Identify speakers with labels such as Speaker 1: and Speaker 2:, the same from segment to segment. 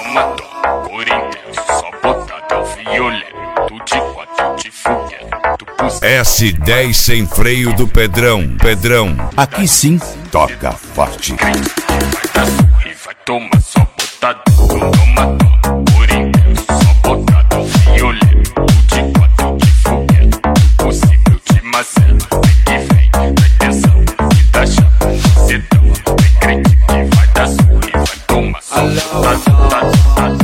Speaker 1: toma, toma, cor intenso, só botadão violento, de quatro de foguete.
Speaker 2: S10 sem freio do Pedrão. Pedrão, aqui sim toca forte.
Speaker 1: Vai dar surra e vai tomar, só botadão, toma, toma, cor intenso, só botadão violento, de quatro de foguete. Possível de macela, vem que vem, vai tensão, que dá chapa, você tão, vem crente que vai dar surra e vai tomar, só botadão.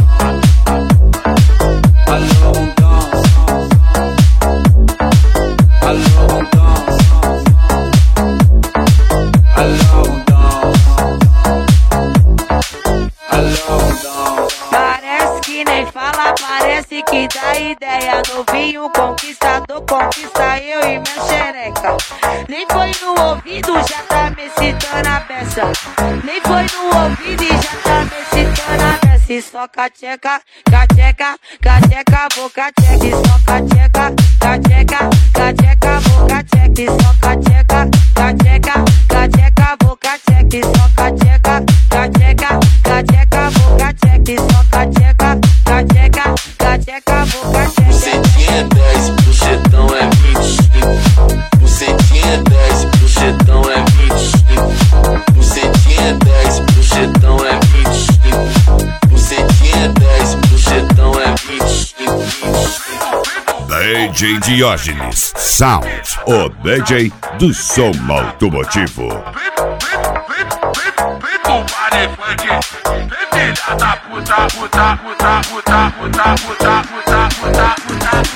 Speaker 3: Parece que nem fala, parece que dá ideia. Novinho conquistador, conquista eu e minha xereca. Nem foi no ouvido, já tá me citando a beça. Nem foi no ouvido e já tá me citando a beça. E só cacheca, cacheca, cacheca, boca checa. E só cacheca, cacheca, cacheca, boca checa. E só cacheca, cacheca, cacheca, boca checa. E só cacheca, cacheca, cacheca, boca checa. E só cacheca, cacheca, cacheca, boca checa.
Speaker 4: Bucetinha 10, bucetão é 25. Bucetinha 10, bucetão é 25. Bucetinha 10, bucetão é 25. Bucetinha 10, bucetão é 25.
Speaker 2: DJ Diógenes Sound, o DJ do som automotivo.
Speaker 1: Filha da puta, puta, puta, puta, puta, puta, puta, puta, puta, puta.